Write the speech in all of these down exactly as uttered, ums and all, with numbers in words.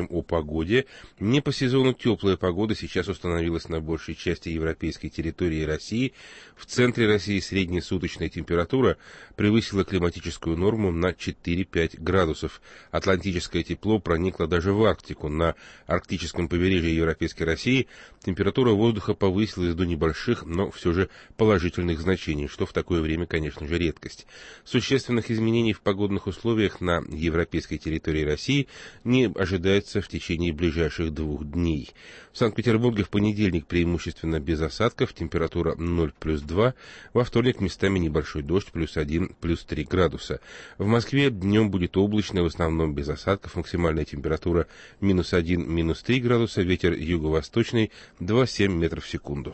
говорим о погоде. Не по сезону теплая погода сейчас установилась на большей части европейской территории России. В центре России средняя суточная температура превысила климатическую норму на четыре-пять градусов. Атлантическое тепло проникло даже в Арктику. На арктическом побережье европейской России температура воздуха повысилась до небольших, но все же положительных значений, что в такое время, конечно же, редкость. Существенных изменений в погодных условиях на европейской территории России не ожидается в течение ближайших двух дней. В Санкт-Петербурге в понедельник преимущественно без осадков, температура ноль плюс два, во вторник местами небольшой дождь, плюс один, плюс три градуса. В Москве днем будет облачно, в основном без осадков, максимальная температура минус один, минус три градуса, ветер юго-восточный два-семь метров в секунду.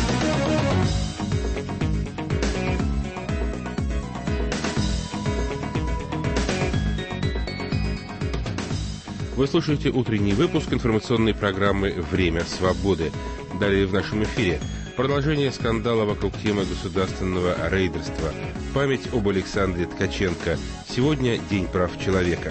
Вы слушаете утренний выпуск информационной программы «Время свободы». Далее в нашем эфире продолжение скандала вокруг темы государственного рейдерства. Память об Александре Ткаченко. Сегодня День прав человека.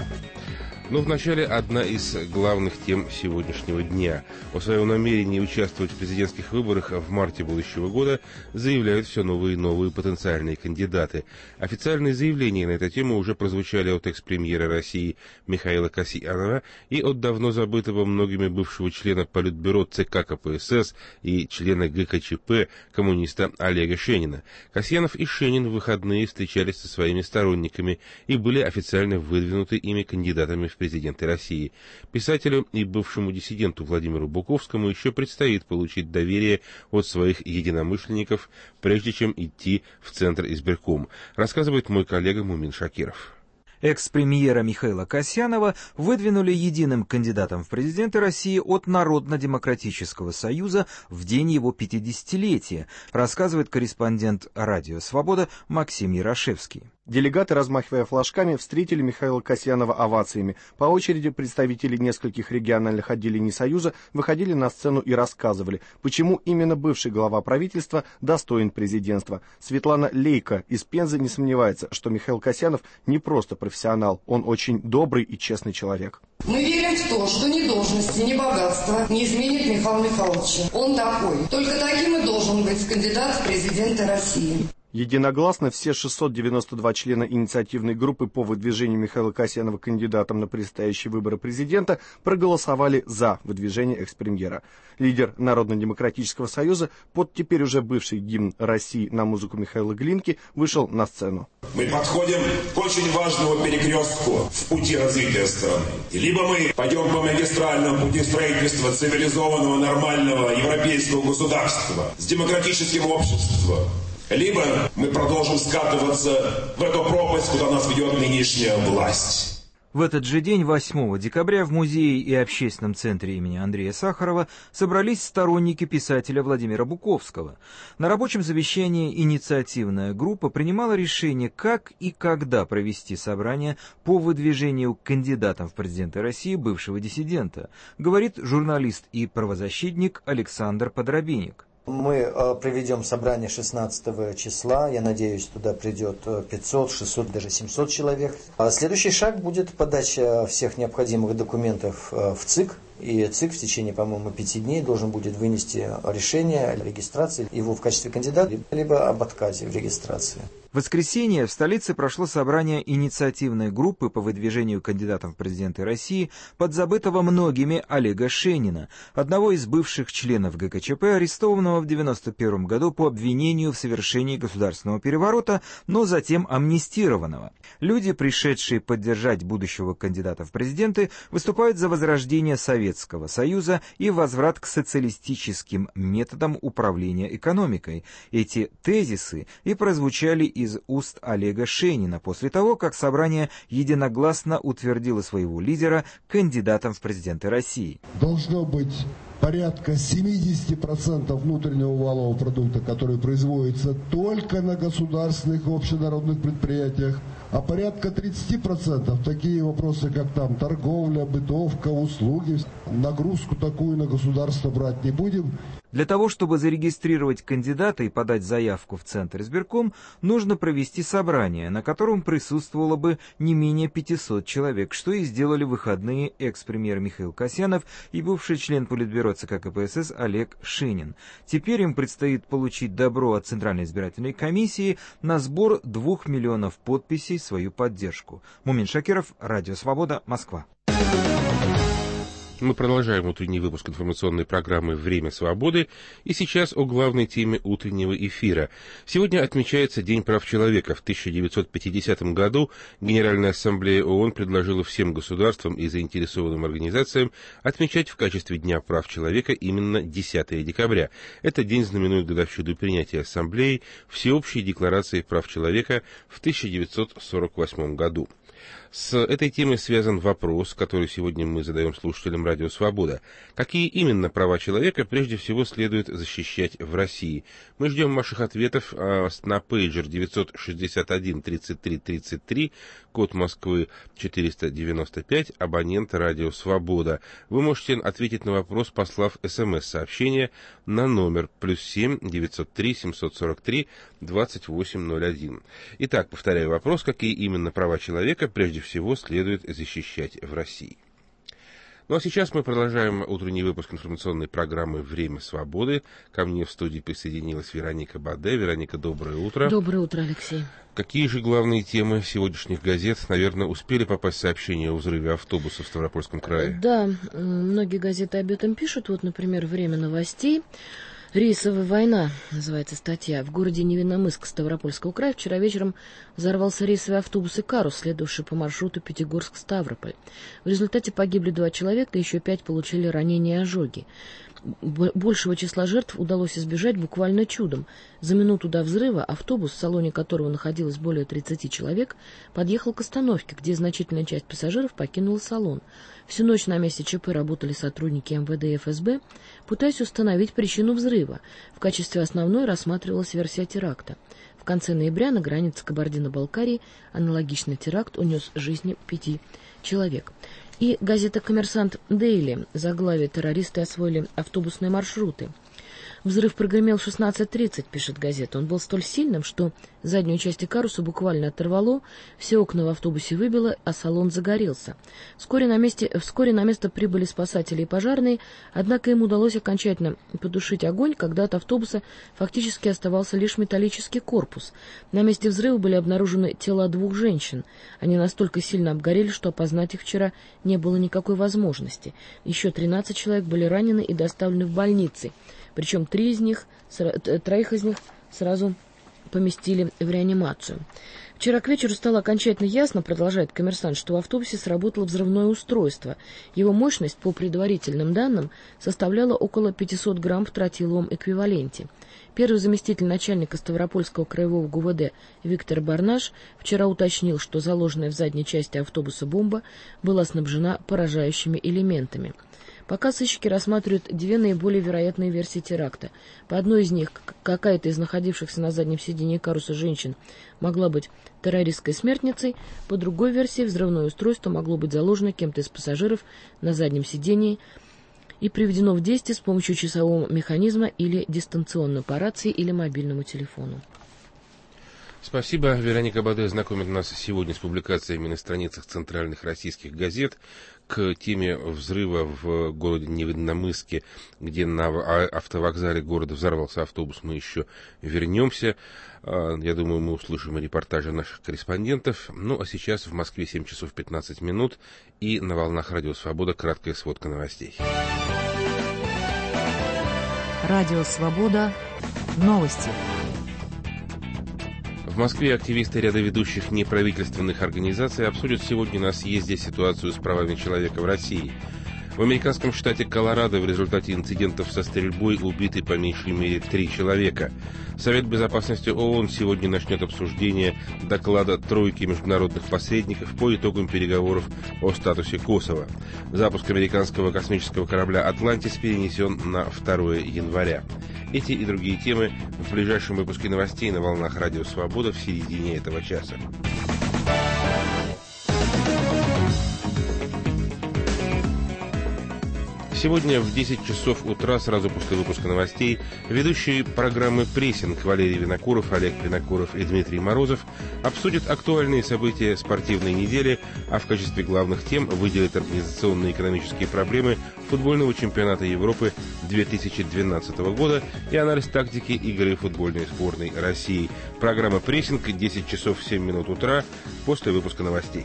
Но вначале одна из главных тем сегодняшнего дня. О своем намерении участвовать в президентских выборах в марте будущего года заявляют все новые и новые потенциальные кандидаты. Официальные заявления на эту тему уже прозвучали от экс-премьера России Михаила Касьянова и от давно забытого многими бывшего члена Политбюро ЦК КПСС и члена ГКЧП коммуниста Олега Шенина. Касьянов и Шенин в выходные встречались со своими сторонниками и были официально выдвинуты ими кандидатами в президенты России. Писателю и бывшему диссиденту Владимиру Буковскому еще предстоит получить доверие от своих единомышленников, прежде чем идти в Центр избирком, рассказывает мой коллега Мумин Шакиров. Экс-премьера Михаила Касьянова выдвинули единым кандидатом в президенты России от Народно-демократического союза в день его пятидесятилетия, рассказывает корреспондент «Радио Свобода» Максим Ярошевский. Делегаты, размахивая флажками, встретили Михаила Касьянова овациями. По очереди представители нескольких региональных отделений Союза выходили на сцену и рассказывали, почему именно бывший глава правительства достоин президентства. Светлана Лейко из Пензы не сомневается, что Михаил Касьянов не просто профессионал, он очень добрый и честный человек. Мы верим в то, что ни должности, ни богатства не изменит Михаила Михайловича. Он такой. Только таким и должен быть кандидат в президенты России. Единогласно все шестьсот девяносто два члена инициативной группы по выдвижению Михаила Касьянова кандидатом на предстоящие выборы президента проголосовали за выдвижение экс-премьера. Лидер Народно-демократического союза под теперь уже бывший гимн России на музыку Михаила Глинки вышел на сцену. Мы подходим к очень важному перекрестку в пути развития страны. Либо мы пойдем по магистральному пути строительства цивилизованного, нормального европейского государства с демократическим обществом, либо мы продолжим скатываться в эту пропасть, куда нас ведет нынешняя власть. В этот же день, восьмого декабря, в музее и общественном центре имени Андрея Сахарова собрались сторонники писателя Владимира Буковского. На рабочем совещании инициативная группа принимала решение, как и когда провести собрание по выдвижению кандидатом в президенты России бывшего диссидента, говорит журналист и правозащитник Александр Подробинник. Мы проведем собрание шестнадцатого числа. Я надеюсь, туда придет пятьсот, шестьсот, даже семьсот человек. Следующий шаг будет подача всех необходимых документов в ЦИК. И ЦИК в течение, по-моему, пяти дней должен будет вынести решение о регистрации его в качестве кандидата, либо об отказе в регистрации. В воскресенье в столице прошло собрание инициативной группы по выдвижению кандидатов в президенты России подзабытого многими Олега Шенина, одного из бывших членов ГКЧП, арестованного в девяносто первом году по обвинению в совершении государственного переворота, но затем амнистированного. Люди, пришедшие поддержать будущего кандидата в президенты, выступают за возрождение Советского Союза и возврат к социалистическим методам управления экономикой. Эти тезисы и прозвучали из уст Олега Шенина после того, как собрание единогласно утвердило своего лидера кандидатом в президенты России. Должно быть порядка семьдесят процентов внутреннего валового продукта, который производится только на государственных общенародных предприятиях, А порядка тридцать процентов такие вопросы, как там торговля, бытовка, услуги, нагрузку такую на государство брать не будем. Для того, чтобы зарегистрировать кандидата и подать заявку в Центр избирком, нужно провести собрание, на котором присутствовало бы не менее пятисот человек, что и сделали в выходные экс-премьер Михаил Касьянов и бывший член Политбюро ЦК КПСС Олег Шенин. Теперь им предстоит получить добро от Центральной избирательной комиссии на сбор двух миллионов подписей в свою поддержку. Мумин Шакиров, Радио Свобода, Москва. Мы продолжаем утренний выпуск информационной программы «Время свободы», и сейчас о главной теме утреннего эфира. Сегодня отмечается День прав человека. В тысяча девятьсот пятидесятом году Генеральная ассамблея ООН предложила всем государствам и заинтересованным организациям отмечать в качестве Дня прав человека именно десятое декабря. Этот день знаменует годовщину принятия Ассамблеей Всеобщей декларации прав человека в тысяча девятьсот сорок восьмом году. С этой темой связан вопрос, который сегодня мы задаем слушателям Радио Свобода. Какие именно права человека прежде всего следует защищать в России? Мы ждем ваших ответов на пейджер девятьсот шестьдесят один тридцать три тридцать три, код Москвы четыреста девяносто пять, абонент Радио Свобода. Вы можете ответить на вопрос, послав смс-сообщение на номер плюс семь девятьсот три семьсот сорок три двадцать восемь ноль один. Итак, повторяю вопрос, какие именно права человека прежде всего следует защищать в России. Ну а сейчас мы продолжаем утренний выпуск информационной программы «Время свободы». Ко мне в студии присоединилась Вероника Баде. Вероника, доброе утро. Доброе утро, Алексей. Какие же главные темы сегодняшних газет? Наверное, успели попасть сообщения о взрыве автобуса в Ставропольском крае? Да, многие газеты об этом пишут. Вот, например, «Время новостей». «Рейсовая война» называется статья. В городе Невинномысск Ставропольского края вчера вечером взорвался рейсовый автобус «Икарус», следовавший по маршруту Пятигорск-Ставрополь. В результате погибли два человека, еще пять получили ранения и ожоги. Большего числа жертв удалось избежать буквально чудом. За минуту до взрыва автобус, в салоне которого находилось более тридцати человек, подъехал к остановке, где значительная часть пассажиров покинула салон. Всю ночь на месте ЧП работали сотрудники эм вэ дэ и эф эс бэ, пытаясь установить причину взрыва. В качестве основной рассматривалась версия теракта. В конце ноября на границе Кабардино-Балкарии аналогичный теракт унес жизни пяти человек. И газета «Коммерсант Дейли», заглавие: «Террористы освоили автобусные маршруты». Взрыв прогремел в шестнадцать тридцать, пишет газета. Он был столь сильным, что заднюю часть «Икаруса» буквально оторвало, все окна в автобусе выбило, а салон загорелся. Вскоре на, месте, вскоре на место прибыли спасатели и пожарные, однако им удалось окончательно потушить огонь, когда от автобуса фактически оставался лишь металлический корпус. На месте взрыва были обнаружены тела двух женщин. Они настолько сильно обгорели, что опознать их вчера не было никакой возможности. Еще тринадцать человек были ранены и доставлены в больницы. Причем три из них, троих из них сразу поместили в реанимацию. Вчера к вечеру стало окончательно ясно, продолжает «Коммерсант», что в автобусе сработало взрывное устройство. Его мощность, по предварительным данным, составляла около пятьсот грамм в тротиловом эквиваленте. Первый заместитель начальника Ставропольского краевого ГУВД Виктор Барнаш вчера уточнил, что заложенная в задней части автобуса бомба была снабжена поражающими элементами. Пока сыщики рассматривают две наиболее вероятные версии теракта. По одной из них, какая-то из находившихся на заднем сиденье «Икаруса» женщин могла быть террористской смертницей, по другой версии взрывное устройство могло быть заложено кем-то из пассажиров на заднем сиденье и приведено в действие с помощью часового механизма или дистанционно по рации или мобильному телефону. Спасибо. Вероника Баде знакомит нас сегодня с публикациями на страницах центральных российских газет. К теме взрыва в городе Невинномысске, где на автовокзале города взорвался автобус, мы еще вернемся. Я думаю, мы услышим репортажи наших корреспондентов. Ну, а сейчас в Москве семь часов пятнадцать минут, и на волнах Радио Свобода краткая сводка новостей. Радио Свобода. Новости. В Москве активисты ряда ведущих неправительственных организаций обсудят сегодня на съезде ситуацию с правами человека в России. В американском штате Колорадо в результате инцидентов со стрельбой убиты по меньшей мере три человека. Совет безопасности ООН сегодня начнет обсуждение доклада тройки международных посредников по итогам переговоров о статусе Косово. Запуск американского космического корабля «Атлантис» перенесен на второе января. Эти и другие темы в ближайшем выпуске новостей на волнах Радио Свобода в середине этого часа. Сегодня в десять часов утра, сразу после выпуска новостей, ведущие программы «Прессинг» Валерий Винокуров, Олег Винокуров и Дмитрий Морозов обсудят актуальные события спортивной недели, а в качестве главных тем выделят организационные и экономические проблемы футбольного чемпионата Европы две тысячи двенадцатого года и анализ тактики игры футбольной сборной России. Программа «Прессинг» десять часов семь минут утра после выпуска новостей.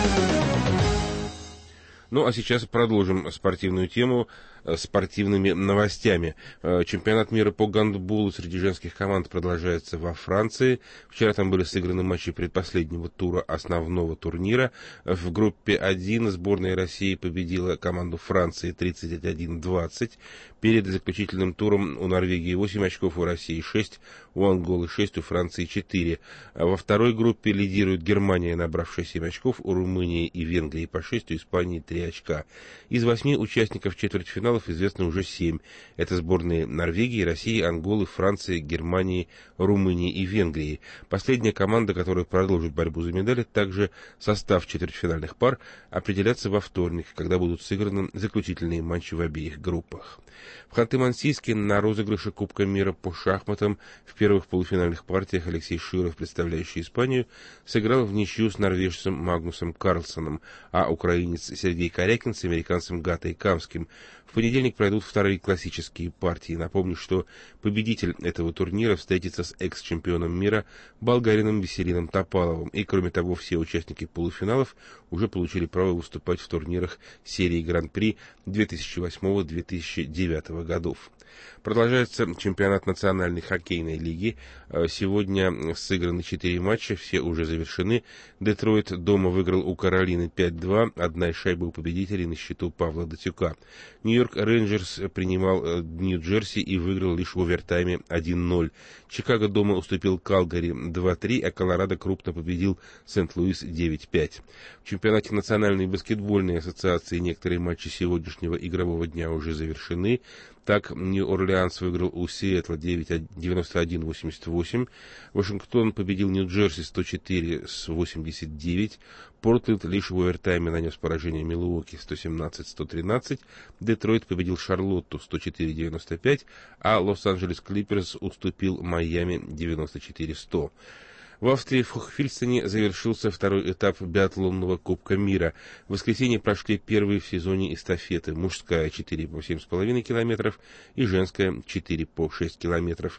Ну, а сейчас продолжим спортивную тему спортивными новостями. Чемпионат мира по гандболу среди женских команд продолжается во Франции. Вчера там были сыграны матчи предпоследнего тура основного турнира. В группе один сборная России победила команду Франции тридцать один двадцать. Перед заключительным туром у Норвегии восемь очков, у России шесть, у Анголы шесть, у Франции четыре. Во второй группе лидирует Германия, набравшая семь очков, у Румынии и Венгрии по шесть, у Испании три очка. Из восьми участников четвертьфинала известно уже семь. Это сборные Норвегии, России, Анголы, Франции, Германии, Румынии и Венгрии. Последняя команда, которая продолжит борьбу за медали, также состав четвертьфинальных пар определятся во вторник, когда будут сыграны заключительные матчи в обеих группах. В Ханты-Мансийске на розыгрыше Кубка мира по шахматам в первых полуфинальных партиях Алексей Широв, представляющий Испанию, сыграл в ничью с норвежцем Магнусом Карлсоном, а украинец Сергей Корякин с американцем Гатой Камским. В понедельник пройдут вторые классические партии. Напомню, что победитель этого турнира встретится с экс-чемпионом мира болгарином Веселином Топаловым. И, кроме того, все участники полуфиналов уже получили право выступать в турнирах серии Гран-при две тысячи восьмого — две тысячи девятого годов. Продолжается чемпионат национальной хоккейной лиги. Сегодня сыграны четыре матча, все уже завершены. Детройт дома выиграл у Каролины пять два, одна из шайбы у победителей на счету Павла Датюка. Нью-Йорк Рейнджерс принимал Нью-Джерси и выиграл лишь в овертайме один ноль. Чикаго дома уступил Калгари два три, а Колорадо крупно победил Сент-Луис девять пять. В чемпионате Национальной баскетбольной ассоциации некоторые матчи сегодняшнего игрового дня уже завершены. Так, Нью-Орлеанс выиграл у Сиэтла девяносто один восемьдесят восемь, Вашингтон победил Нью-Джерси сто четыре восемьдесят девять, Портленд лишь в овертайме нанес поражение Милуоки сто семнадцать сто тринадцать, Детройт победил Шарлотту сто четыре девяносто пять, а Лос-Анджелес Клиперс уступил Майами девяносто четыре сто. В Австрии в Хохфильстене завершился второй этап биатлонного Кубка мира. В воскресенье прошли первые в сезоне эстафеты. Мужская четыре по семь с половиной километров и женская четыре по шесть километров.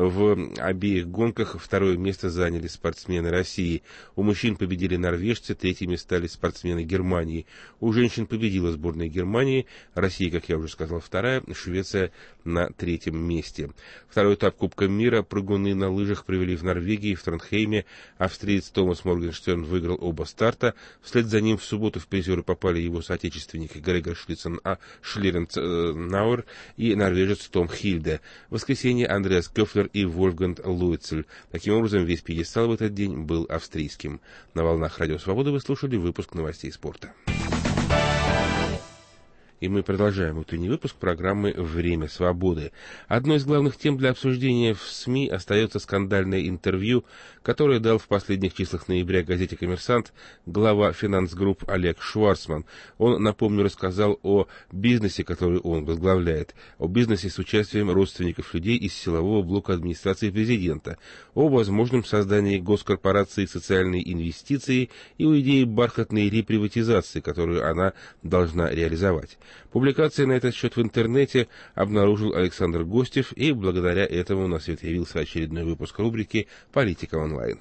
В обеих гонках второе место заняли спортсмены России. У мужчин победили норвежцы, третьими стали спортсмены Германии. У женщин победила сборная Германии, Россия, как я уже сказал, вторая, Швеция на третьем месте. Второй этап Кубка мира прыгуны на лыжах провели в Норвегии, в Тронхейме. Австриец Томас Моргенштерн выиграл оба старта. Вслед за ним в субботу в призеры попали его соотечественники Грегор Шлицен, а Шлиренцнауэр и норвежец Том Хильде. В воскресенье Андреас Кёфлер и Вольфганг Луицель. Таким образом, весь пьедестал в этот день был австрийским. На волнах Радио Свобода вы слушали выпуск новостей спорта. И мы продолжаем утренний выпуск программы «Время свободы». Одной из главных тем для обсуждения в СМИ остается скандальное интервью, которое дал в последних числах ноября газете «Коммерсант» глава «Финансгрупп» Олег Шварцман. Он, напомню, рассказал о бизнесе, который он возглавляет, о бизнесе с участием родственников людей из силового блока администрации президента, о возможном создании госкорпорации социальной инвестиции и о идее бархатной реприватизации, которую она должна реализовать. Публикация на этот счет в интернете обнаружил Александр Гостев, и благодаря этому на свет явился очередной выпуск рубрики «Политика онлайн».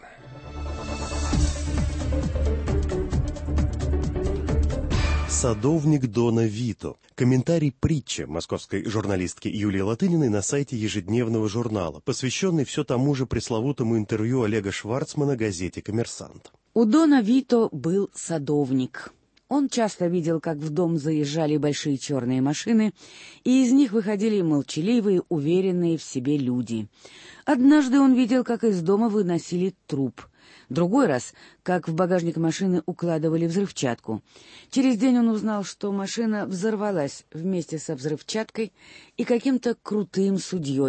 Садовник Дона Вито. Комментарий притчи московской журналистки Юлии Латыниной на сайте ежедневного журнала, посвященный все тому же пресловутому интервью Олега Шварцмана газете «Коммерсант». У Дона Вито был садовник. Он часто видел, как в дом заезжали большие черные машины, и из них выходили молчаливые, уверенные в себе люди. Однажды он видел, как из дома выносили труп. Другой раз, как в багажник машины укладывали взрывчатку. Через день он узнал, что машина взорвалась вместе со взрывчаткой и каким-то крутым судьей.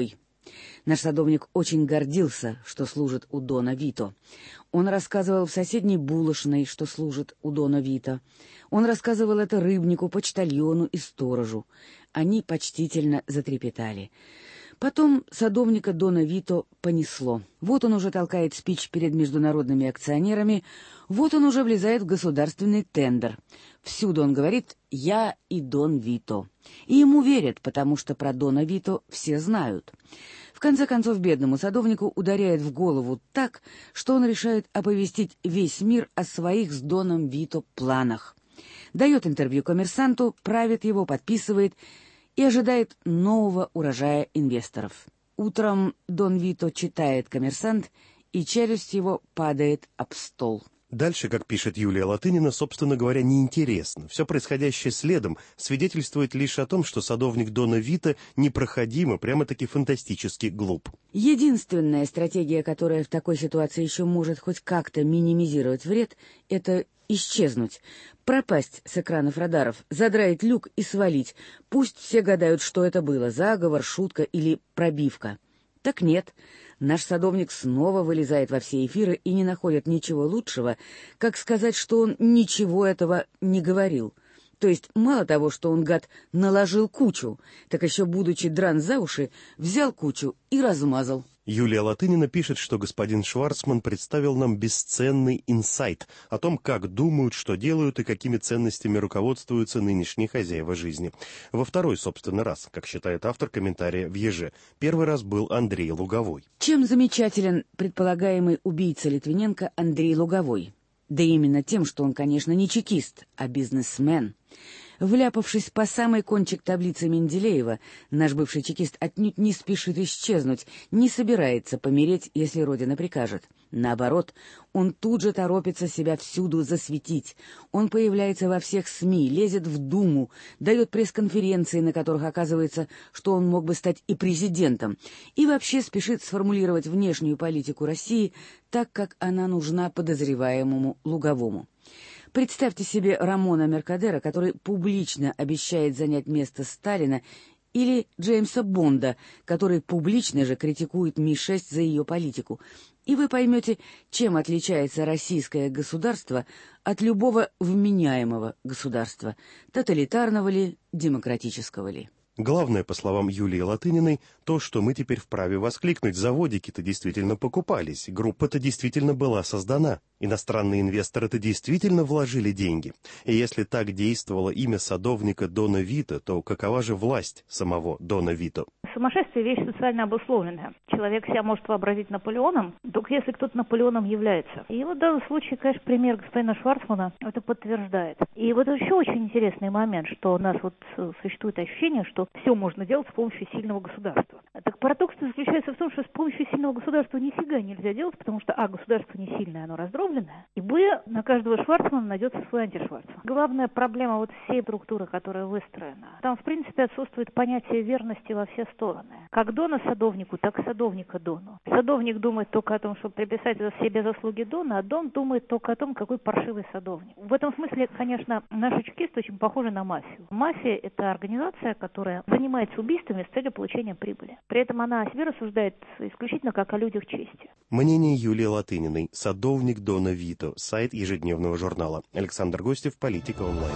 Наш садовник очень гордился, что служит у дона Вито. Он рассказывал в соседней булочной, что служит у дона Вито. Он рассказывал это рыбнику, почтальону и сторожу. Они почтительно затрепетали. Потом садовника дона Вито понесло. Вот он уже толкает спич перед международными акционерами, вот он уже влезает в государственный тендер. Всюду он говорит «я и дон Вито». И ему верят, потому что про дона Вито все знают. В конце концов, бедному садовнику ударяет в голову так, что он решает оповестить весь мир о своих с доном Вито планах. Дает интервью «Коммерсанту», правит его, подписывает и ожидает нового урожая инвесторов. Утром дон Вито читает «Коммерсант», и челюсть его падает об стол. Дальше, как пишет Юлия Латынина, собственно говоря, неинтересно. Все происходящее следом свидетельствует лишь о том, что садовник дона Вито непроходимо, прямо-таки фантастически глуп. Единственная стратегия, которая в такой ситуации еще может хоть как-то минимизировать вред, это исчезнуть, пропасть с экранов радаров, задраить люк и свалить. Пусть все гадают, что это было, заговор, шутка или пробивка. Так нет, наш садовник снова вылезает во все эфиры и не находит ничего лучшего, как сказать, что он ничего этого не говорил. То есть мало того, что он, гад, наложил кучу, так еще, будучи дран за уши, взял кучу и размазал. Юлия Латынина пишет, что господин Шварцман представил нам бесценный инсайт о том, как думают, что делают и какими ценностями руководствуются нынешние хозяева жизни. Во второй, собственно, раз, как считает автор комментария в «Еже». Первый раз был Андрей Луговой. Чем замечателен предполагаемый убийца Литвиненко Андрей Луговой? Да именно тем, что он, конечно, не чекист, а бизнесмен. Вляпавшись по самый кончик таблицы Менделеева, наш бывший чекист отнюдь не спешит исчезнуть, не собирается помереть, если Родина прикажет. Наоборот, он тут же торопится себя всюду засветить. Он появляется во всех СМИ, лезет в Думу, дает пресс-конференции, на которых оказывается, что он мог бы стать и президентом, и вообще спешит сформулировать внешнюю политику России так, как она нужна подозреваемому Луговому. Представьте себе Рамона Меркадера, который публично обещает занять место Сталина, или Джеймса Бонда, который публично же критикует Ми шесть за ее политику. И вы поймете, чем отличается российское государство от любого вменяемого государства, тоталитарного ли, демократического ли. Главное, по словам Юлии Латыниной, то, что мы теперь вправе воскликнуть. Заводики-то действительно покупались, группа-то действительно была создана, иностранные инвесторы-то действительно вложили деньги. И если так действовало имя садовника дона Вито, то какова же власть самого дона Вито? Сумасшествие – вещь социально обусловленная. Человек себя может вообразить Наполеоном, только если кто-то Наполеоном является. И вот в данном случае, конечно, пример господина Шварцмана это подтверждает. И вот еще очень интересный момент, что у нас вот существует ощущение, что все можно делать с помощью сильного государства. Так парадокс заключается в том, что с помощью сильного государства нифига нельзя делать, потому что, а, государство не сильное, оно раздробленное, и, б, на каждого Шварцмана найдется свой антишварцман. Главная проблема вот всей структуры, которая выстроена, там, в принципе, отсутствует понятие верности во все стороны. Как дона садовнику, так и садовника дону. Садовник думает только о том, чтобы приписать за себе заслуги дона, а дон думает только о том, какой паршивый садовник. В этом смысле, конечно, наши чекисты очень похожи на мафию. Мафия – это организация, которая занимается убийствами с целью получения прибыли. При этом она о себе рассуждает исключительно как о людях чести. Мнение Юлии Латыниной. Садовник дона Вито. Сайт ежедневного журнала. Александр Гостев, Политика онлайн.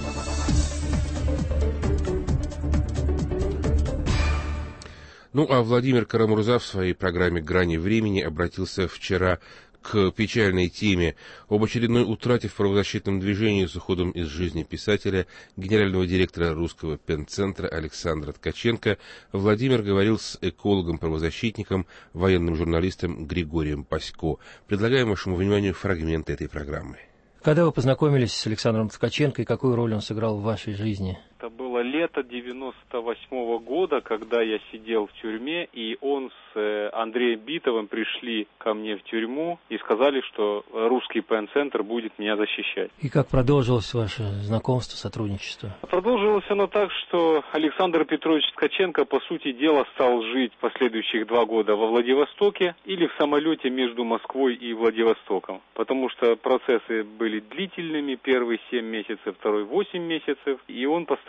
Ну, а Владимир Карамурза в своей программе «Грани времени» обратился вчера к печальной теме об очередной утрате в правозащитном движении с уходом из жизни писателя, генерального директора Русского пенцентра Александра Ткаченко. Владимир говорил с экологом-правозащитником, военным журналистом Григорием Пасько. Предлагаем вашему вниманию фрагменты этой программы. Когда вы познакомились с Александром Ткаченко и какую роль он сыграл в вашей жизни? Это было лето девяносто восьмого года, когда я сидел в тюрьме, и он с Андреем Битовым пришли ко мне в тюрьму и сказали, что Русский пен-центр будет меня защищать. И как продолжилось ваше знакомство, сотрудничество? Продолжилось оно так, что Александр Петрович Ткаченко, по сути дела, стал жить последующих два года во Владивостоке или в самолете между Москвой и Владивостоком, потому что процессы были длительными, первые семь месяцев, второй восемь месяцев, и он постоянно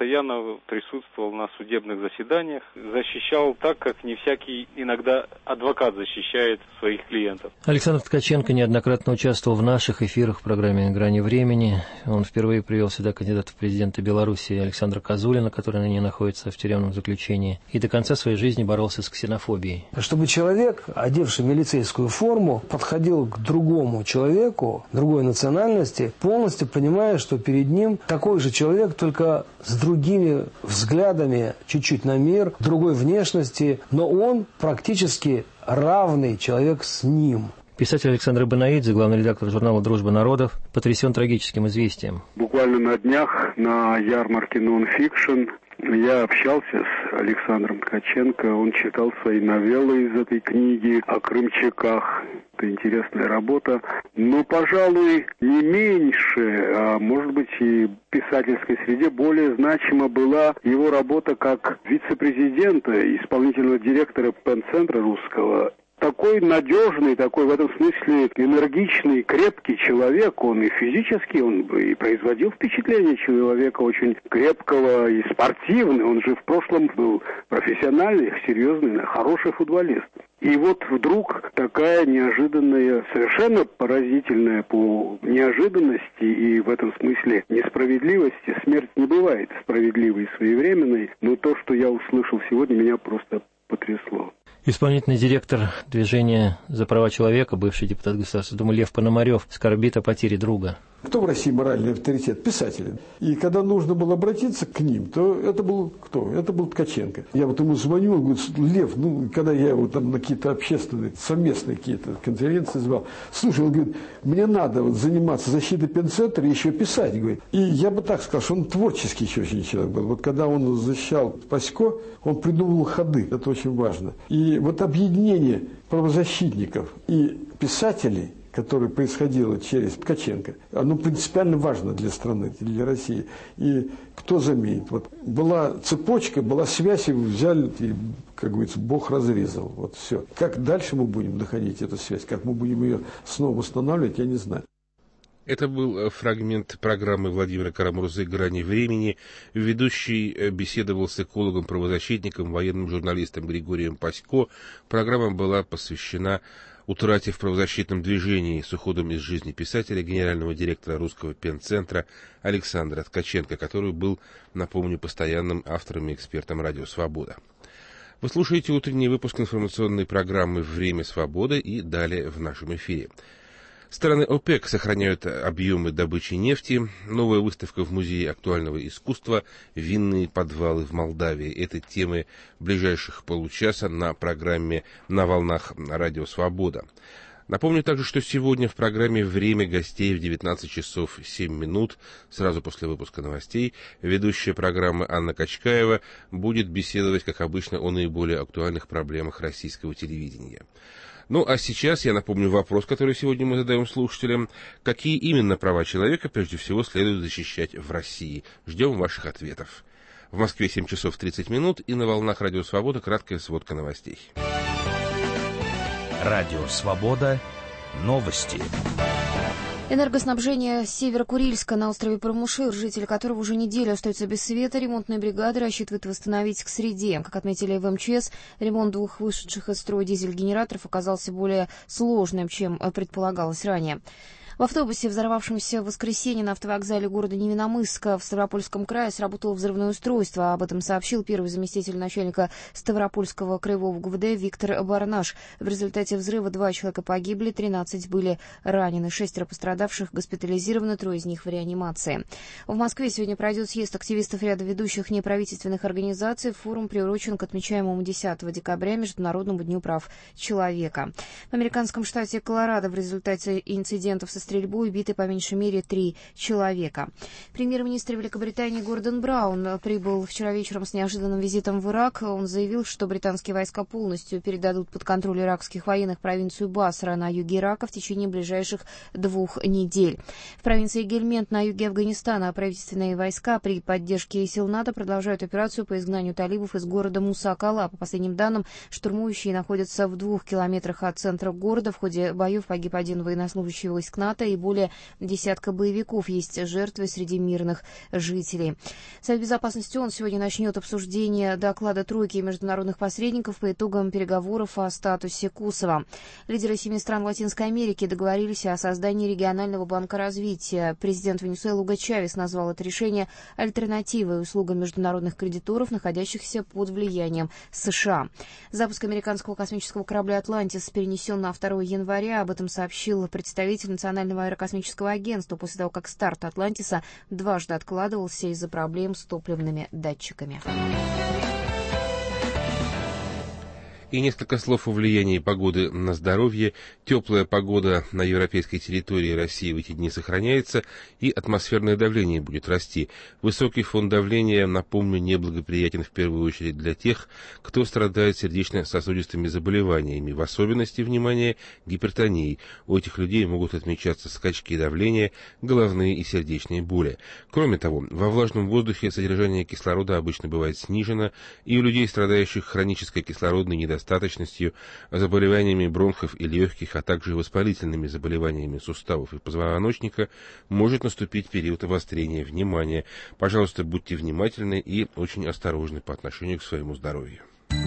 присутствовал на судебных заседаниях, защищал так, как не всякий иногда адвокат защищает своих клиентов. Александр Ткаченко неоднократно участвовал в наших эфирах в программе «Грани времени». Он впервые привел сюда кандидата в президенты Беларуси Александра Козулина, который ныне находится в тюремном заключении, и до конца своей жизни боролся с ксенофобией. Чтобы человек, одевший милицейскую форму, подходил к другому человеку, другой национальности, полностью понимая, что перед ним такой же человек, только с другими взглядами, чуть-чуть на мир, другой внешности, но он практически равный человек с ним. Писатель Александр Банаидзе, главный редактор журнала «Дружба народов», потрясен трагическим известием. Буквально на днях на ярмарке «Нон-фикшн» я общался с Александром Ткаченко. Он читал свои новеллы из этой книги о крымчаках. Это интересная работа. Но, пожалуй, не меньше, а может быть и в писательской среде более значима была его работа как вице-президента, исполнительного директора пен-центра русского. Такой надежный, такой в этом смысле энергичный, крепкий человек, он и физически, он и производил впечатление человека очень крепкого и спортивного. Он же в прошлом был профессиональный, серьезный, хороший футболист. И вот вдруг такая неожиданная, совершенно поразительная по неожиданности и в этом смысле несправедливости. Смерть не бывает справедливой и своевременной, но то, что я услышал сегодня, меня просто потрясло. Исполнительный директор движения «За права человека», бывший депутат Государственной Думы Лев Пономарев, скорбит о потере друга. Кто в России моральный авторитет? Писатели. И когда нужно было обратиться к ним, то это был кто? Это был Ткаченко. Я вот ему звоню, он говорит: Лев, ну, когда я его там на какие-то общественные, совместные какие-то конференции звал, слушай, он говорит, мне надо вот заниматься защитой пен-центра и еще писать, говорит. И я бы так сказал, что он творческий еще очень человек был. Вот когда он защищал Пасько, он придумывал ходы, это очень важно. И вот объединение правозащитников и писателей, которое происходило через Ткаченко, оно принципиально важно для страны, для России. И кто заменит? Вот была цепочка, была связь, и взяли, и, как говорится, Бог разрезал. Вот все. Как дальше мы будем находить эту связь, как мы будем ее снова устанавливать, я не знаю. Это был фрагмент программы Владимира Карамурзы «Грани времени». Ведущий беседовал с экологом-правозащитником, военным журналистом Григорием Пасько. Программа была посвящена утрате в правозащитном движении с уходом из жизни писателя, генерального директора русского пен-центра Александра Ткаченко, который был, напомню, постоянным автором и экспертом «Радио Свобода». Вы слушаете утренний выпуск информационной программы «Время свободы» и далее в нашем эфире. Страны ОПЕК сохраняют объемы добычи нефти. Новая выставка в Музее актуального искусства «Винные подвалы в Молдавии». Это темы ближайших получаса на программе «На волнах Радио Свобода». Напомню также, что сегодня в программе «Время гостей» в девятнадцать часов семь минут, сразу после выпуска новостей, ведущая программы Анна Качкаева будет беседовать, как обычно, о наиболее актуальных проблемах российского телевидения. Ну, а сейчас я напомню вопрос, который сегодня мы задаем слушателям. Какие именно права человека прежде всего следует защищать в России? Ждем ваших ответов. В Москве семь часов тридцать минут и на волнах Радио Свобода краткая сводка новостей. Радио Свобода. Новости. Энергоснабжение Северо-Курильска на острове Парамушир, жители которого уже неделю остаются без света, ремонтные бригады рассчитывают восстановить к среде. Как отметили в МЧС, ремонт двух вышедших из строя дизель-генераторов оказался более сложным, чем предполагалось ранее. В автобусе, взорвавшемся в воскресенье на автовокзале города Невиномысска в Ставропольском крае, сработало взрывное устройство. Об этом сообщил первый заместитель начальника Ставропольского краевого ГУВД Виктор Барнаш. В результате взрыва два человека погибли, тринадцать были ранены, шестеро пострадавших госпитализированы, трое из них в реанимации. В Москве сегодня пройдет съезд активистов ряда ведущих неправительственных организаций. Форум приурочен к отмечаемому десятого декабря Международному дню прав человека. В американском штате Колорадо в результате инцидентов со стрельбой убиты по меньшей мере три человека. Премьер-министр Великобритании Гордон Браун прибыл вчера вечером с неожиданным визитом в Ирак. Он заявил, что британские войска полностью передадут под контроль иракских военных провинцию Басра на юге Ирака в течение ближайших двух недель. В провинции Гельмент на юге Афганистана правительственные войска при поддержке сил НАТО продолжают операцию по изгнанию талибов из города Муса-Кала. По последним данным, штурмующие находятся в двух километрах от центра города. В ходе боев погиб один военнослужащий войск НАТО. НАТО и более десятка боевиков. Есть жертвы среди мирных жителей. Совет Безопасности ООН сегодня начнет обсуждение доклада тройки международных посредников по итогам переговоров о статусе Косово. Лидеры семи стран Латинской Америки договорились о создании регионального банка развития. Президент Венесуэлы Уго Чавес назвал это решение альтернативой услугам международных кредиторов, находящихся под влиянием США. Запуск американского космического корабля «Атлантис» перенесен на второе января. Об этом сообщил представитель Национального аэрокосмического агентства после того, как старт «Атлантиса» дважды откладывался из-за проблем с топливными датчиками. И несколько слов о влиянии погоды на здоровье. Теплая погода на европейской территории России в эти дни сохраняется, и атмосферное давление будет расти. Высокий фон давления, напомню, неблагоприятен в первую очередь для тех, кто страдает сердечно-сосудистыми заболеваниями, в особенности, внимание, гипертонией. У этих людей могут отмечаться скачки давления, головные и сердечные боли. Кроме того, во влажном воздухе содержание кислорода обычно бывает снижено, и у людей, страдающих хронической кислородной недостаточностью, недостаточностью, заболеваниями бронхов и легких, а также воспалительными заболеваниями суставов и позвоночника, может наступить период обострения внимания. Пожалуйста, будьте внимательны и очень осторожны по отношению к своему здоровью.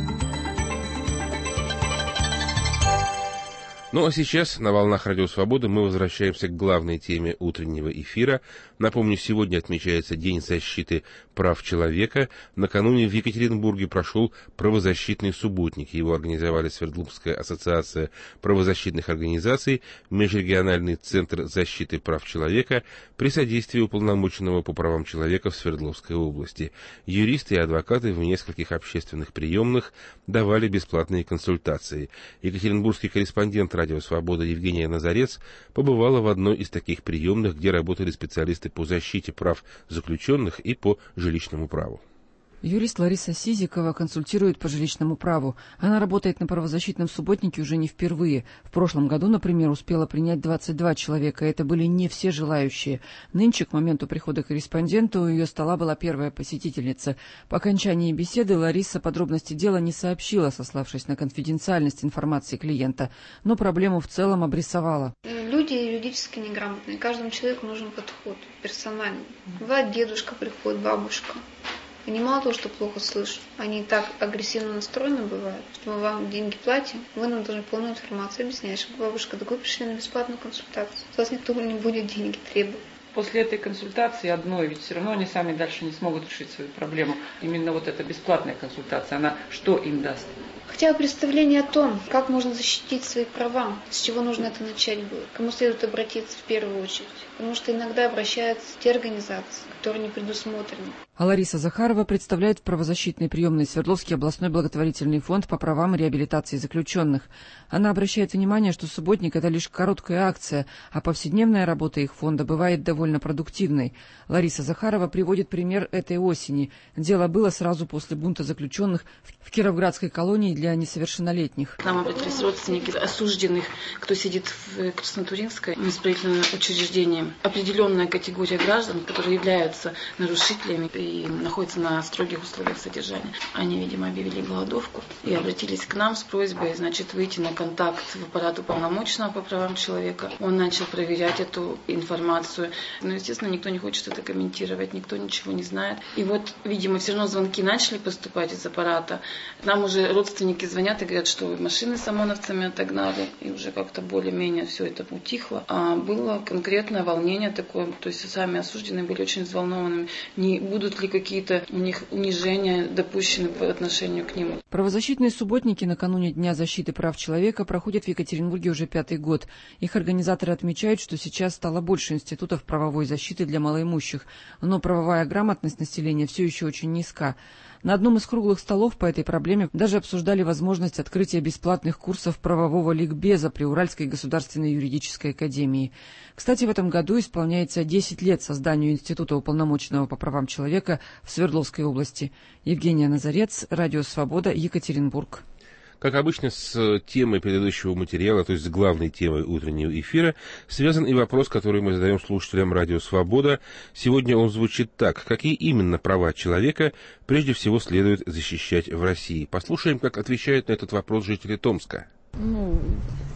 Ну а сейчас на волнах Радио Свобода мы возвращаемся к главной теме утреннего эфира. Напомню, сегодня отмечается День защиты прав человека. Накануне в Екатеринбурге прошел правозащитный субботник. Его организовали Свердловская ассоциация правозащитных организаций, Межрегиональный центр защиты прав человека при содействии уполномоченного по правам человека в Свердловской области. Юристы и адвокаты в нескольких общественных приемных давали бесплатные консультации. Екатеринбургский корреспондент Радио Свобода Евгения Назарец побывала в одной из таких приемных, где работали специалисты по защите прав заключенных и по жилищному праву. Юрист Лариса Сизикова консультирует по жилищному праву. Она работает на правозащитном субботнике уже не впервые. В прошлом году, например, успела принять двадцать два человека. Это были не все желающие. Нынче, к моменту прихода корреспондента, у ее стола была первая посетительница. По окончании беседы Лариса подробности дела не сообщила, сославшись на конфиденциальность информации клиента, но проблему в целом обрисовала. Люди юридически неграмотные. Каждому человеку нужен подход персональный. Бывает, дедушка приходит, бабушка. Они мало того, что плохо слышат, они так агрессивно настроены бывают, что мы вам деньги платим, вы нам должны полную информацию объяснять, чтобы бабушка, так вы пришли на бесплатную консультацию, с вас никто не будет деньги требовать. После этой консультации одной, ведь все равно они сами дальше не смогут решить свою проблему. Именно вот эта бесплатная консультация, она что им даст? Хотя бы представление о том, как можно защитить свои права, с чего нужно это начать будет, кому следует обратиться в первую очередь. Потому что иногда обращаются те организации, которые не предусмотрены. А Лариса Захарова представляет правозащитный приемный Свердловский областной благотворительный фонд по правам и реабилитации заключенных. Она обращает внимание, что субботник – это лишь короткая акция, а повседневная работа их фонда бывает довольно продуктивной. Лариса Захарова приводит пример этой осени. Дело было сразу после бунта заключенных в Кировградской колонии для несовершеннолетних. К нам обратились родственники осужденных, кто сидит в Краснотуринском исправительном учреждении. Определенная категория граждан, которые являются нарушителями и находятся на строгих условиях содержания. Они, видимо, объявили голодовку и обратились к нам с просьбой, значит, выйти на контакт в аппарат уполномоченного по правам человека. Он начал проверять эту информацию. Но, естественно, никто не хочет это комментировать, никто ничего не знает. И вот, видимо, все равно звонки начали поступать из аппарата. Нам уже родственники звонят и говорят, что машины с ОМОНовцами отогнали, и уже как-то более-менее все это утихло. А было конкретное волнение такое, то есть сами осужденные были очень взволнованы, не будут ли какие-то у них унижения допущены по отношению к ним. Правозащитные субботники накануне Дня защиты прав человека проходят в Екатеринбурге уже пятый год. Их организаторы отмечают, что сейчас стало больше институтов правовой защиты для малоимущих, но правовая грамотность населения все еще очень низка. На одном из круглых столов по этой проблеме даже обсуждали возможность открытия бесплатных курсов правового ликбеза при Уральской государственной юридической академии. Кстати, в этом году исполняется десять лет созданию Института уполномоченного по правам человека в Свердловской области. Евгения Назарец, Радио Свобода, Екатеринбург. Как обычно, с темой предыдущего материала, то есть с главной темой утреннего эфира, связан и вопрос, который мы задаем слушателям Радио Свобода. Сегодня он звучит так. Какие именно права человека прежде всего следует защищать в России? Послушаем, как отвечают на этот вопрос жители Томска. Ну,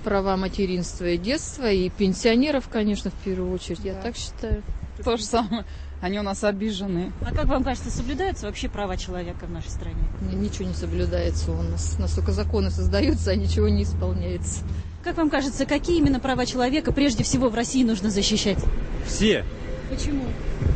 права материнства и детства, и пенсионеров, конечно, в первую очередь, я так считаю. То же самое. Они у нас обижены. А как вам кажется, соблюдаются вообще права человека в нашей стране? Ничего не соблюдается у нас. Настолько законы создаются, а ничего не исполняется. Как вам кажется, какие именно права человека прежде всего в России нужно защищать? Все. Почему?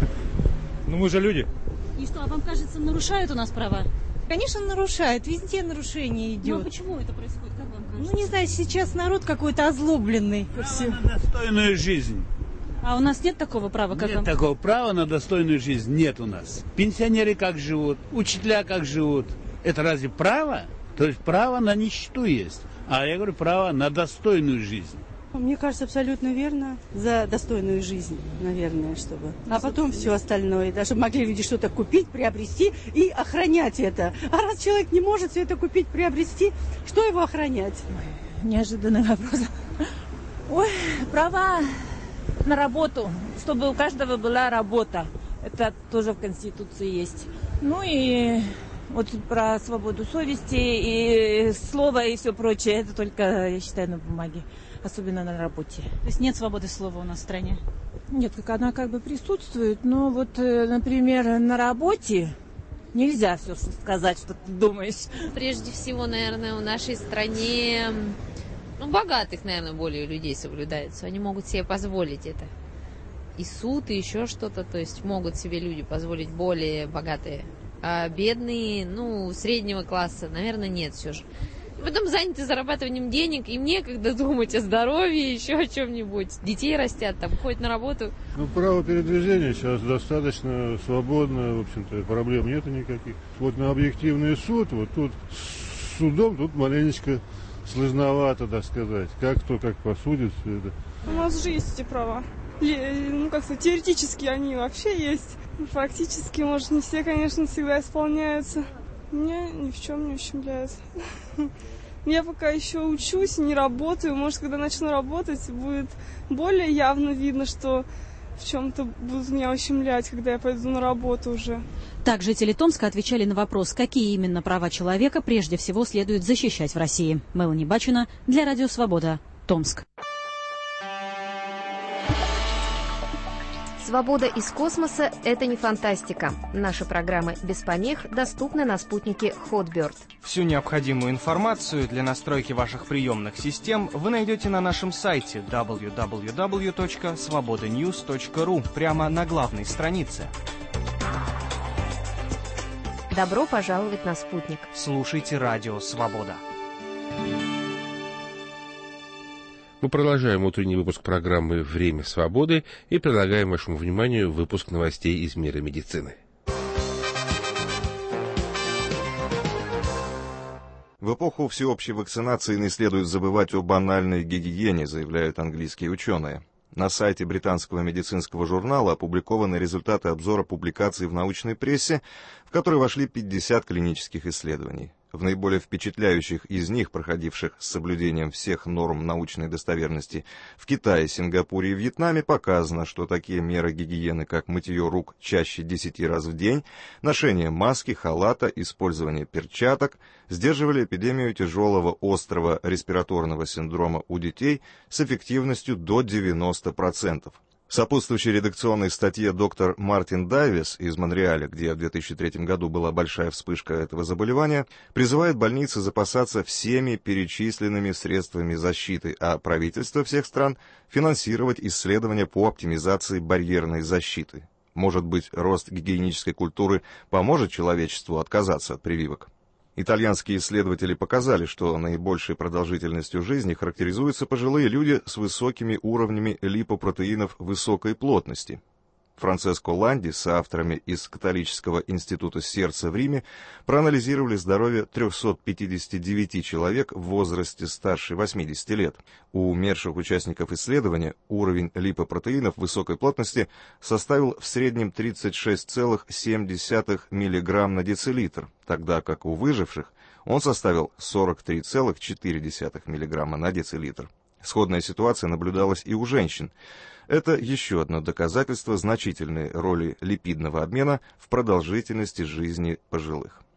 Ну мы же люди. И что, а вам кажется, нарушают у нас права? Конечно, нарушают. Везде нарушение идет. Ну а почему это происходит? Как вам кажется? Ну не знаю, сейчас народ какой-то озлобленный. Право на достойную жизнь. А у нас нет такого права? Как нет вам? такого права на достойную жизнь. Нет у нас. Пенсионеры как живут, учителя как живут. Это разве право? То есть право на нищету есть. А я говорю, право на достойную жизнь. Мне кажется, абсолютно верно. За достойную жизнь, наверное, чтобы. А потом все остальное. Даже могли люди что-то купить, приобрести и охранять это. А раз человек не может все это купить, приобрести, что его охранять? Ой, неожиданный вопрос. Ой, права на работу, чтобы у каждого была работа. Это тоже в Конституции есть. Ну и вот про свободу совести и слова и все прочее, это только, я считаю, на бумаге, особенно на работе. То есть нет свободы слова у нас в стране? Нет, как она как бы присутствует, но вот, например, на работе нельзя все сказать, что ты думаешь. Прежде всего, наверное, в нашей стране, ну, богатых, наверное, более людей соблюдается. Они могут себе позволить это. И суд, и еще что-то, то есть могут себе люди позволить более богатые. А бедные, ну, среднего класса, наверное, нет все же. И потом заняты зарабатыванием денег, им некогда думать о здоровье, еще о чем-нибудь. Детей растят, там, ходят на работу. Ну, право передвижения сейчас достаточно свободно, в общем-то, проблем нету никаких. Вот на объективный суд, вот тут с судом, тут маленечко сложновато, так сказать. Как кто как посудит все это. У нас же есть эти права. Ну, как-то теоретически они вообще есть. Практически, может, не все, конечно, всегда исполняются. Меня ни в чем не ущемляют. Я пока еще учусь, не работаю. Может, когда начну работать, будет более явно видно, что в чем-то будут меня ущемлять, когда я пойду на работу уже. Так жители Томска отвечали на вопрос, какие именно права человека прежде всего следует защищать в России. Мелани Бачина для Радио Свобода, Томск. Свобода из космоса – это не фантастика. Наши программы без помех доступны на спутнике Hotbird. Всю необходимую информацию для настройки ваших приемных систем вы найдете на нашем сайте дабл ю дабл ю дабл ю точка свобода ньюс точка ру прямо на главной странице. Добро пожаловать на спутник. Слушайте Радио Свобода. Мы продолжаем утренний выпуск программы «Время свободы» и предлагаем вашему вниманию выпуск новостей из мира медицины. В эпоху всеобщей вакцинации не следует забывать о банальной гигиене, заявляют английские ученые. На сайте британского медицинского журнала опубликованы результаты обзора публикаций в научной прессе, в которые вошли пятьдесят клинических исследований. В наиболее впечатляющих из них, проходивших с соблюдением всех норм научной достоверности, в Китае, Сингапуре и Вьетнаме показано, что такие меры гигиены, как мытье рук чаще десяти раз в день, ношение маски, халата, использование перчаток, сдерживали эпидемию тяжелого острого респираторного синдрома у детей с эффективностью до девяноста процентов. В сопутствующей редакционной статье доктор Мартин Дайвис из Монреаля, где в две тысячи третьем году была большая вспышка этого заболевания, призывает больницы запасаться всеми перечисленными средствами защиты, а правительства всех стран финансировать исследования по оптимизации барьерной защиты. Может быть, рост гигиенической культуры поможет человечеству отказаться от прививок? Итальянские исследователи показали, что наибольшей продолжительностью жизни характеризуются пожилые люди с высокими уровнями липопротеинов высокой плотности. Францеско Ланди с авторами из Католического института сердца в Риме проанализировали здоровье трехсот пятидесяти девяти человек в возрасте старше восьмидесяти лет. У умерших участников исследования уровень липопротеинов высокой плотности составил в среднем тридцать шесть целых семь десятых миллиграмм на децилитр, тогда как у выживших он составил сорок три целых четыре десятых миллиграмма на децилитр. Сходная ситуация наблюдалась и у женщин. Это еще одно доказательство значительной роли липидного обмена в продолжительности жизни пожилых.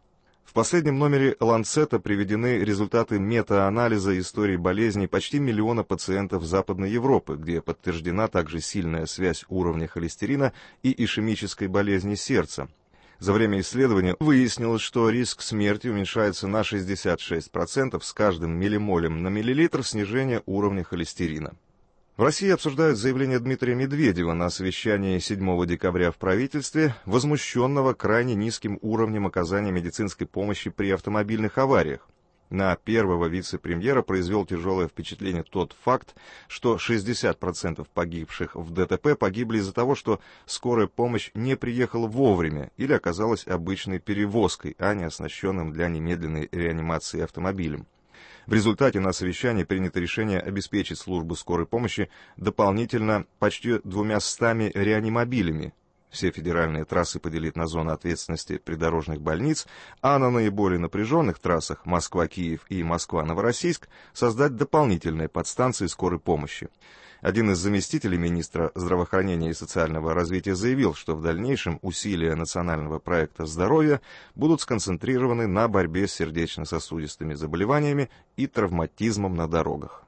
В последнем номере «Ланцета» приведены результаты мета-анализа истории болезней почти миллиона пациентов Западной Европы, где подтверждена также сильная связь уровня холестерина и ишемической болезни сердца. За время исследования выяснилось, что риск смерти уменьшается на шестьдесят шесть процентов с каждым миллимолем на миллилитр снижения уровня холестерина. В России обсуждают заявление Дмитрия Медведева на совещании седьмого декабря в правительстве, возмущенного крайне низким уровнем оказания медицинской помощи при автомобильных авариях. На первого вице-премьера произвел тяжелое впечатление тот факт, что шестьдесят процентов погибших в ДТП погибли из-за того, что скорая помощь не приехала вовремя или оказалась обычной перевозкой, а не оснащенным для немедленной реанимации автомобилем. В результате на совещании принято решение обеспечить службу скорой помощи дополнительно почти двумястами реанимобилями. Все федеральные трассы поделить на зоны ответственности придорожных больниц, а на наиболее напряженных трассах Москва-Киев и Москва-Новороссийск создать дополнительные подстанции скорой помощи. Один из заместителей министра здравоохранения и социального развития заявил, что в дальнейшем усилия национального проекта здоровья будут сконцентрированы на борьбе с сердечно-сосудистыми заболеваниями и травматизмом на дорогах.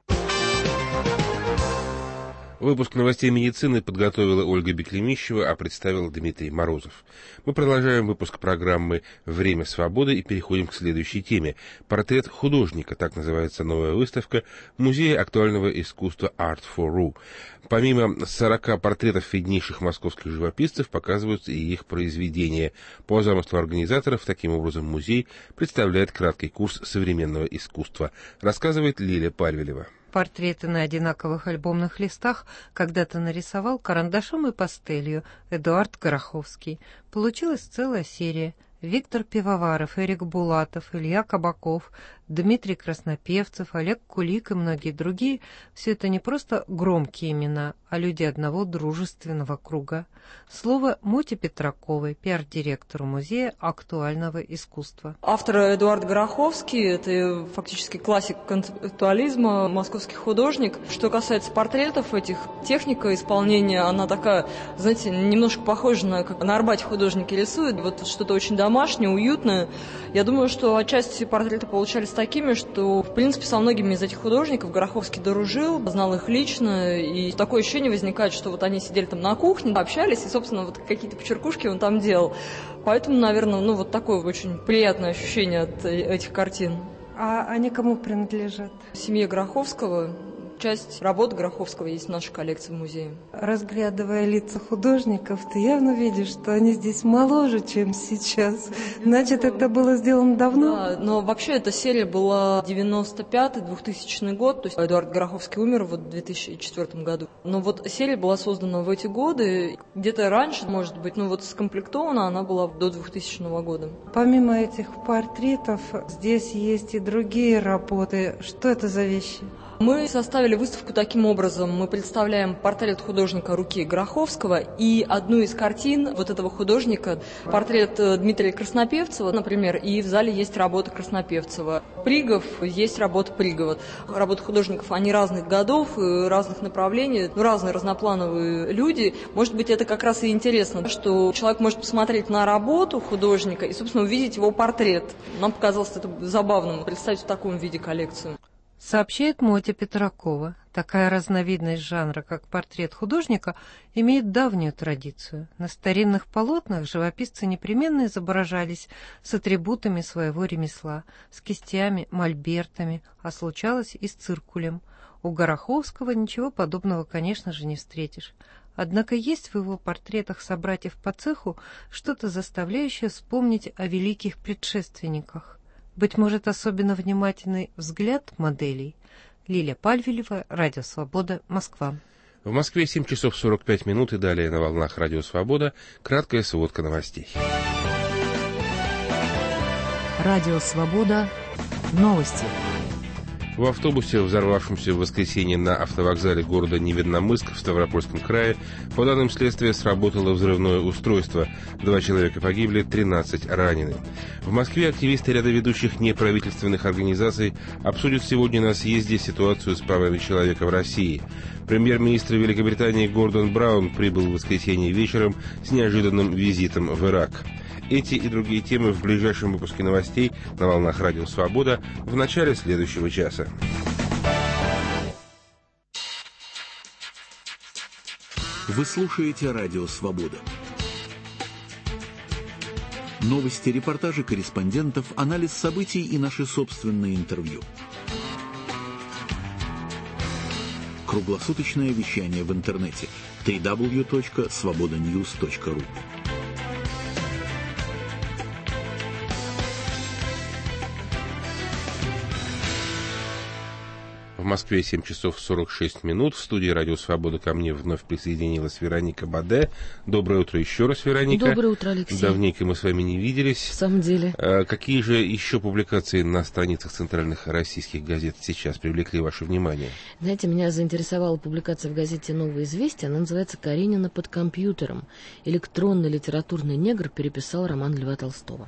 Выпуск новостей медицины подготовила Ольга Беклемищева, а представил Дмитрий Морозов. Мы продолжаем выпуск программы «Время свободы» и переходим к следующей теме. Портрет художника, так называется новая выставка Музея актуального искусства Art for Ru. Помимо сорока портретов виднейших московских живописцев, показываются и их произведения. По замыслу организаторов, таким образом, музей представляет краткий курс современного искусства, рассказывает Лилия Пальвелева. Портреты на одинаковых альбомных листах когда-то нарисовал карандашом и пастелью Эдуард Гороховский. Получилась целая серия. Виктор Пивоваров, Эрик Булатов, Илья Кабаков, Дмитрий Краснопевцев, Олег Кулик и многие другие – все это не просто громкие имена, а люди одного дружественного круга. Слово Моте Петраковой, пиар-директору Музея актуального искусства. Автор Эдуард Гороховский – это фактически классик концептуализма, московский художник. Что касается портретов этих, техника исполнения, она такая, знаете, немножко похожа на, как на Арбате художники рисуют, вот что-то очень домашнее, уютное. Я думаю, что отчасти портреты получались такими, что, в принципе, со многими из этих художников Гороховский дружил, знал их лично, и такое ощущение возникает, что вот они сидели там на кухне, общались, и, собственно, вот какие-то почеркушки он там делал. Поэтому, наверное, ну вот такое очень приятное ощущение от этих картин. А они кому принадлежат? Семье Гороховского. Часть работ Гороховского есть в нашей коллекции в музее. Разглядывая лица художников, ты явно видишь, что они здесь моложе, чем сейчас. Значит, это было сделано давно? Да, но вообще эта серия была девяносто пятый — двухтысячный год, то есть Эдуард Гороховский умер вот в две тысячи четвёртом году. Но вот серия была создана в эти годы, где-то раньше, может быть, ну вот скомплектована она была до двухтысячного года. Помимо этих портретов, здесь есть и другие работы. Что это за вещи? Мы составили выставку таким образом. Мы представляем портрет художника руки Гороховского и одну из картин вот этого художника, портрет Дмитрия Краснопевцева, например, и в зале есть работа Краснопевцева. Пригов, есть работа Пригова. Работы художников, они разных годов, разных направлений, разные разноплановые люди. Может быть, это как раз и интересно, что человек может посмотреть на работу художника и, собственно, увидеть его портрет. Нам показалось это забавным, представить в таком виде коллекцию. Сообщает Мотя Петракова. Такая разновидность жанра, как портрет художника, имеет давнюю традицию. На старинных полотнах живописцы непременно изображались с атрибутами своего ремесла, с кистями, мольбертами, а случалось и с циркулем. У Гороховского ничего подобного, конечно же, не встретишь. Однако есть в его портретах собратьев по цеху что-то, заставляющее вспомнить о великих предшественниках. Быть может, особенно внимательный взгляд моделей. Лилия Пальвелева, Радио Свобода, Москва. В Москве семь часов сорок пять минут и далее на волнах Радио Свобода краткая сводка новостей. Радио Свобода. Новости. В автобусе, взорвавшемся в воскресенье на автовокзале города Невинномысск в Ставропольском крае, по данным следствия, сработало взрывное устройство. Два человека погибли, тринадцать ранены. В Москве активисты ряда ведущих неправительственных организаций обсудят сегодня на съезде ситуацию с правами человека в России. Премьер-министр Великобритании Гордон Браун прибыл в воскресенье вечером с неожиданным визитом в Ирак. Эти и другие темы в ближайшем выпуске новостей на волнах Радио Свобода в начале следующего часа. Вы слушаете Радио Свобода. Новости, репортажи корреспондентов, анализ событий и наши собственные интервью. Круглосуточное вещание в интернете дабл ю дабл ю дабл ю точка свобода ньюс точка ру. В Москве семь часов сорок шесть минут. В студии «Радио Свобода» ко мне вновь присоединилась Вероника Баде. Доброе утро еще раз, Вероника. Доброе утро, Алексей. Давненько мы с вами не виделись. В самом деле. А какие же еще публикации на страницах центральных российских газет сейчас привлекли ваше внимание? Знаете, меня заинтересовала публикация в газете «Новое известие». Она называется «Каренина под компьютером. Электронный литературный негр переписал роман Льва Толстого».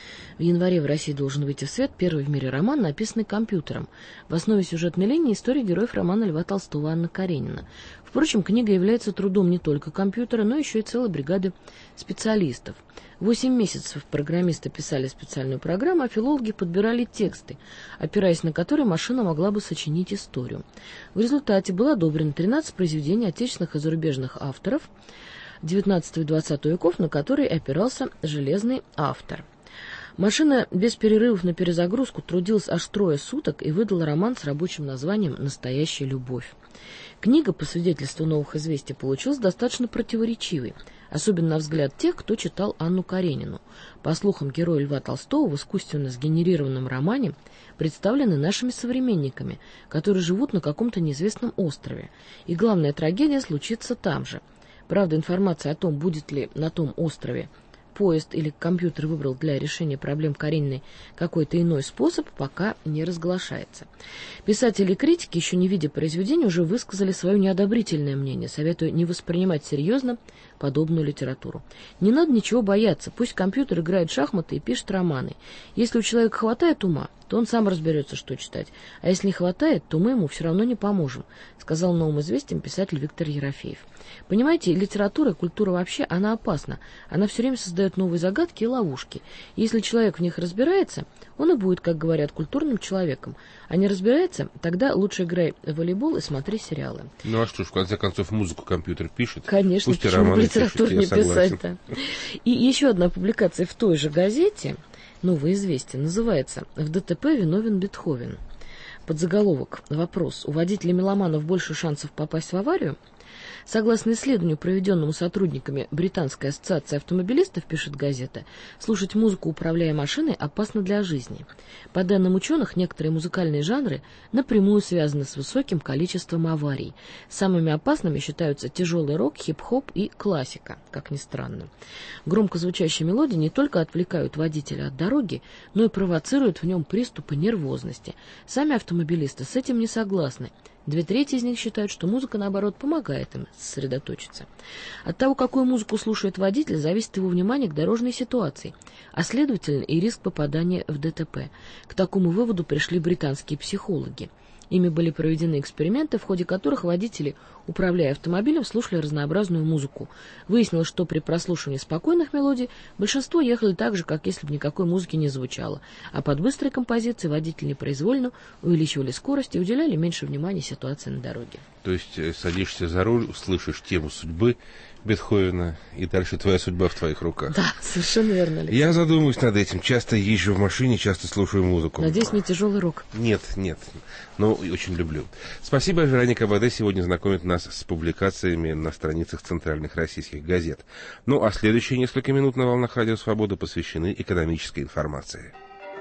В январе в России должен выйти в свет первый в мире роман, написанный компьютером. В основе сюжетной линии история героев романа Льва Толстого Анна Каренина. Впрочем, книга является трудом не только компьютера, но еще и целой бригады специалистов. Восемь месяцев программисты писали специальную программу, а филологи подбирали тексты, опираясь на которые машина могла бы сочинить историю. В результате было одобрено тринадцать произведений отечественных и зарубежных авторов девятнадцатого и двадцатого веков, на которые опирался железный автор. Машина без перерывов на перезагрузку трудилась аж трое суток и выдала роман с рабочим названием «Настоящая любовь». Книга, по свидетельству «Новых известий», получилась достаточно противоречивой, особенно на взгляд тех, кто читал Анну Каренину. По слухам, герои Льва Толстого в искусственно сгенерированном романе представлены нашими современниками, которые живут на каком-то неизвестном острове. И главная трагедия случится там же. Правда, информация о том, будет ли на том острове поезд или компьютер выбрал для решения проблем Карениной какой-то иной способ, пока не разглашается. Писатели и критики, еще не видя произведения, уже высказали свое неодобрительное мнение, советуя не воспринимать серьезно подобную литературу. Не надо ничего бояться, пусть компьютер играет в шахматы и пишет романы. Если у человека хватает ума, то он сам разберется, что читать. А если не хватает, то мы ему все равно не поможем, сказал «Новым известиям» писатель Виктор Ерофеев. Понимаете, литература и культура вообще, она опасна. Она все время создает новые загадки и ловушки. Если человек в них разбирается, он и будет, как говорят, культурным человеком. А не разбирается, тогда лучше играй в волейбол и смотри сериалы. Ну а что ж, в конце концов, музыку компьютер пишет. Конечно, пусть почему бы литературу пишет, не писать, да. И еще одна публикация в той же газете «Новое известие» называется «В ДТП виновен Бетховен». Подзаголовок. Вопрос. У водителей меломанов больше шансов попасть в аварию? Согласно исследованию, проведенному сотрудниками Британской ассоциации автомобилистов, пишет газета, слушать музыку, управляя машиной, опасно для жизни. По данным ученых, некоторые музыкальные жанры напрямую связаны с высоким количеством аварий. Самыми опасными считаются тяжелый рок, хип-хоп и классика, как ни странно. Громко звучащие мелодии не только отвлекают водителя от дороги, но и провоцируют в нем приступы нервозности. Сами автомобилисты с этим не согласны. Две трети из них считают, что музыка, наоборот, помогает им сосредоточиться. От того, какую музыку слушает водитель, зависит его внимание к дорожной ситуации, а следовательно и риск попадания в ДТП. К такому выводу пришли британские психологи. Ими были проведены эксперименты, в ходе которых водители, управляя автомобилем, слушали разнообразную музыку. Выяснилось, что при прослушивании спокойных мелодий большинство ехали так же, как если бы никакой музыки не звучало, а под быстрой композицией водители непроизвольно увеличивали скорость и уделяли меньше внимания ситуации на дороге. То есть садишься за руль, услышишь тему судьбы Бетховена, и дальше твоя судьба в твоих руках. Да, совершенно верно, Алексей. Я задумываюсь над этим. Часто езжу в машине, часто слушаю музыку. Надеюсь, не тяжелый рок. Нет, нет. Но очень люблю. Спасибо, Вероника Баде сегодня знакомит нас с публикациями на страницах центральных российских газет. Ну, а следующие несколько минут на волнах Радио Свобода посвящены экономической информации.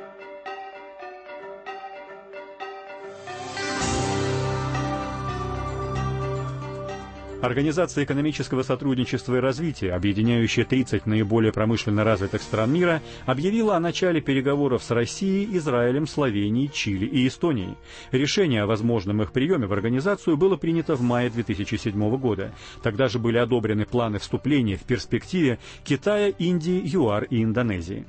Организация экономического сотрудничества и развития, объединяющая тридцать наиболее промышленно развитых стран мира, объявила о начале переговоров с Россией, Израилем, Словенией, Чили и Эстонией. Решение о возможном их приеме в организацию было принято в мае две тысячи седьмого года. Тогда же были одобрены планы вступления в перспективе Китая, Индии, ЮАР и Индонезии.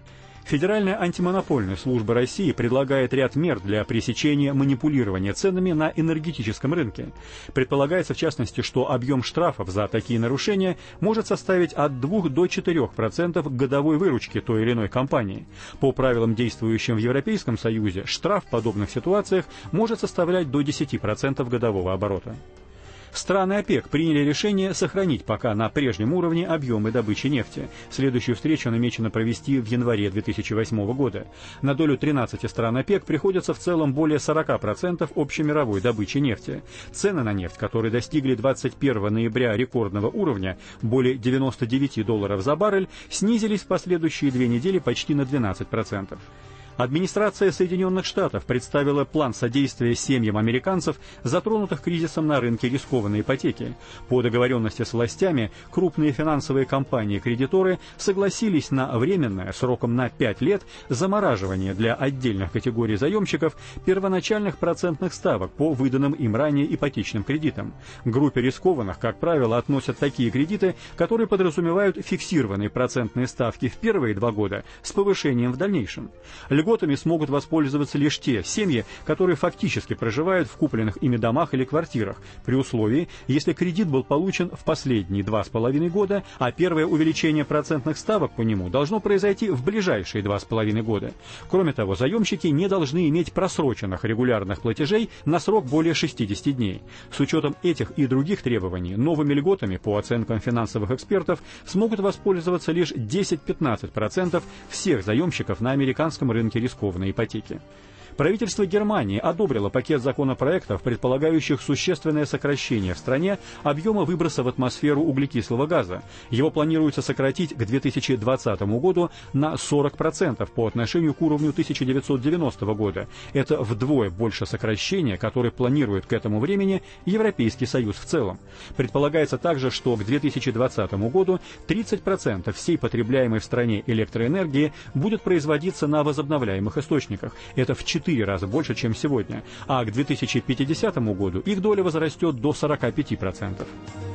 Федеральная антимонопольная служба России предлагает ряд мер для пресечения манипулирования ценами на энергетическом рынке. Предполагается, в частности, что объем штрафов за такие нарушения может составить от двух до четырёх процентов годовой выручки той или иной компании. По правилам, действующим в Европейском Союзе, штраф в подобных ситуациях может составлять до десяти процентов годового оборота. Страны ОПЕК приняли решение сохранить пока на прежнем уровне объемы добычи нефти. Следующую встречу намечено провести в январе две тысячи восьмого года. На долю тринадцати стран ОПЕК приходится в целом более сорока процентов общемировой добычи нефти. Цены на нефть, которые достигли двадцать первого ноября рекордного уровня, более девяноста девяти долларов за баррель, снизились в последующие две недели почти на двенадцать процентов. Администрация Соединенных Штатов представила план содействия семьям американцев, затронутых кризисом на рынке рискованной ипотеки. По договоренности с властями, крупные финансовые компании-кредиторы согласились на временное, сроком на пять лет, замораживание для отдельных категорий заемщиков первоначальных процентных ставок по выданным им ранее ипотечным кредитам. К группе рискованных, как правило, относят такие кредиты, которые подразумевают фиксированные процентные ставки в первые два года с повышением в дальнейшем. Льготами смогут воспользоваться лишь те семьи, которые фактически проживают в купленных ими домах или квартирах, при условии, если кредит был получен в последние два с половиной года, а первое увеличение процентных ставок по нему должно произойти в ближайшие два с половиной года. Кроме того, заемщики не должны иметь просроченных регулярных платежей на срок более шестидесяти дней. С учетом этих и других требований, новыми льготами, по оценкам финансовых экспертов, смогут воспользоваться лишь десять-пятнадцать процентов всех заемщиков на американском рынке рискованной ипотеки. Правительство Германии одобрило пакет законопроектов, предполагающих существенное сокращение в стране объема выброса в атмосферу углекислого газа. Его планируется сократить к две тысячи двадцатому году на сорок процентов по отношению к уровню тысяча девятьсот девяностого года. Это вдвое больше сокращения, которое планирует к этому времени Европейский Союз в целом. Предполагается также, что к две тысячи двадцатому году тридцать процентов всей потребляемой в стране электроэнергии будет производиться на возобновляемых источниках. Это в четыре раза больше, чем сегодня, а к две тысячи пятидесятому году их доля возрастет до сорока пяти процентов.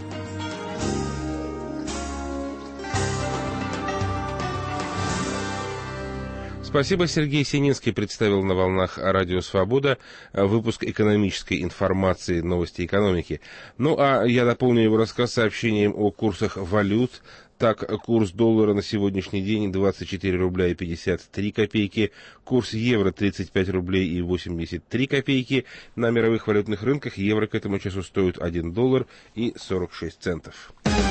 Спасибо. Сергей Сининский представил на волнах Радио Свобода выпуск экономической информации, новости экономики. Ну а я дополню его рассказ сообщением о курсах валют. Так, курс доллара на сегодняшний день двадцать четыре рубля и пятьдесят три копейки, курс евро тридцать пять рублей и восемьдесят три копейки. На мировых валютных рынках евро к этому часу стоит один доллар и сорок шесть центов.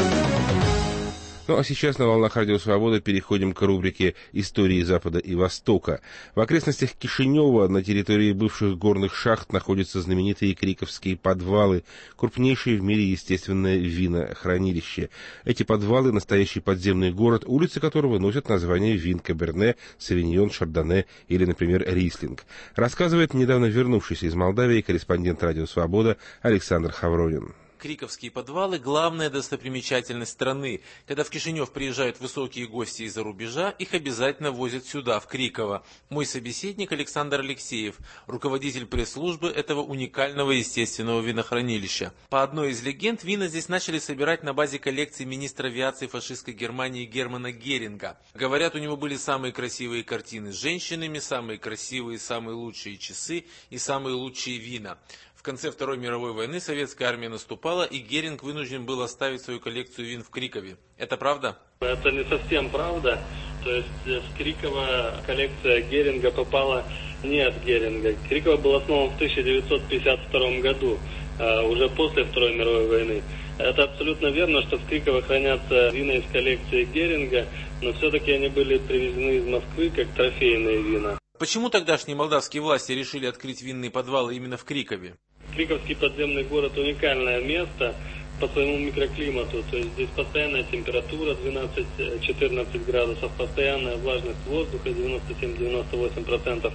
Ну а сейчас на волнах Радио Свобода переходим к рубрике «Истории Запада и Востока». В окрестностях Кишинева на территории бывших горных шахт находятся знаменитые Криковские подвалы, крупнейшие в мире естественное винохранилище. Эти подвалы — настоящий подземный город, улицы которого носят название вин Каберне, Савиньон, Шардоне или, например, Рислинг. Рассказывает недавно вернувшийся из Молдавии корреспондент Радио Свобода Александр Хавронин. Криковские подвалы – главная достопримечательность страны. Когда в Кишинев приезжают высокие гости из-за рубежа, их обязательно возят сюда, в Криково. Мой собеседник Александр Алексеев, руководитель пресс-службы этого уникального естественного винохранилища. По одной из легенд, вина здесь начали собирать на базе коллекции министра авиации фашистской Германии Германа Геринга. Говорят, у него были самые красивые картины с женщинами, самые красивые, самые лучшие часы и самые лучшие вина. В конце Второй мировой войны советская армия наступала, и Геринг вынужден был оставить свою коллекцию вин в Крикове. Это правда? Это не совсем правда. То есть в Криково коллекция Геринга попала не от Геринга. Криково был основан в тысяча девятьсот пятьдесят втором году, уже после Второй мировой войны. Это абсолютно верно, что в Криково хранятся вина из коллекции Геринга, но все-таки они были привезены из Москвы как трофейные вина. Почему тогдашние молдавские власти решили открыть винные подвалы именно в Крикове? Криковский подземный город – уникальное место по своему микроклимату. То есть здесь постоянная температура двенадцать-четырнадцать градусов, постоянная влажность воздуха девяносто семь - девяносто восемь процентов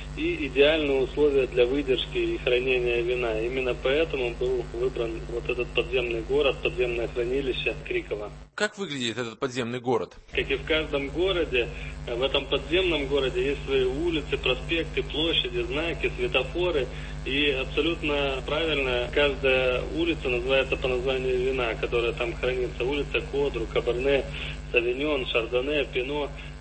и идеальные условия для выдержки и хранения вина. Именно поэтому был выбран вот этот подземный город, подземное хранилище Криково. Как выглядит этот подземный город? Как и в каждом городе, в этом подземном городе есть свои улицы, проспекты, площади, знаки, светофоры. И абсолютно правильно, каждая улица называется по названию вина, которая там хранится. Улица Кодру, Каберне, Савиньон, Шардоне, Пино.